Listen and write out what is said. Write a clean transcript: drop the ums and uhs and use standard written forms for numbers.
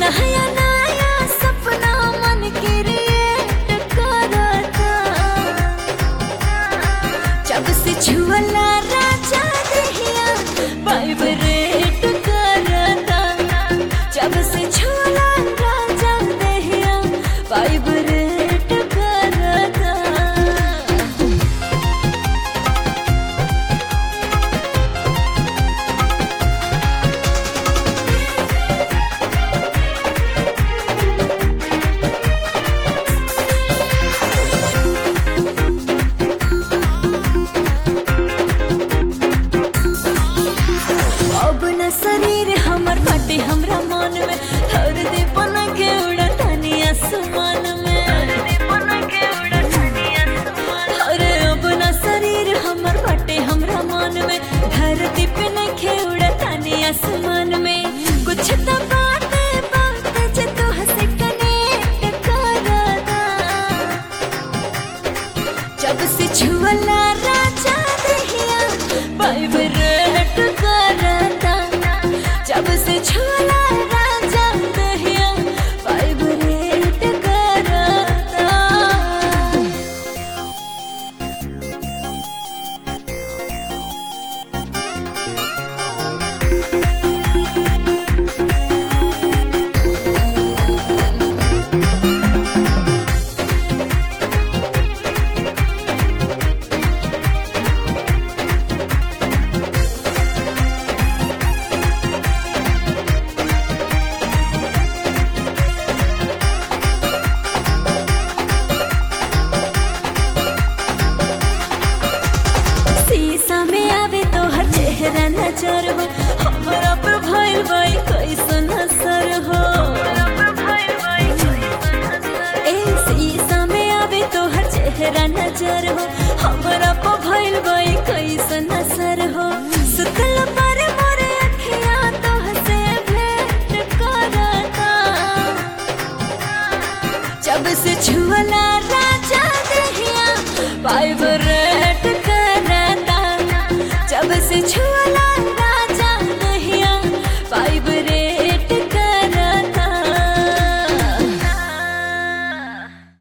नया नया सपना मन क्रिएट करता, जब से छुअला राजा दहिया वाइब्रेट करता, जब से छुअला राजा दहिया वाइब्रेट करता। अब न शरीर हमर बाटे हमरा मन में, धर दे बन के उड़तानी आसमान में। अरे अब न शरीर हमर बाटे हमरा मन में, धरती पे नखे उड़तानी आसमान में। कुछ तो बातें बातें जे तोहसे कनेक्ट करता, जब से छुअला राजा दहिया वाइब्रेट करता, जब से छुअला राजा दहिया वाइब्रेट करता। शीशा में आवे तोहर चेहरा नजर हो, हमरा पे भइल बाई कैसन असर हो। ए शीशा में आवे तोहर चेहरा नजर हो, हमरा पे भइल बाई कैसन असर हो। सुतल पर मोरे अखियां तोहसे भेंट करता, जब से छुअला राजा दहिया वाइब्रेट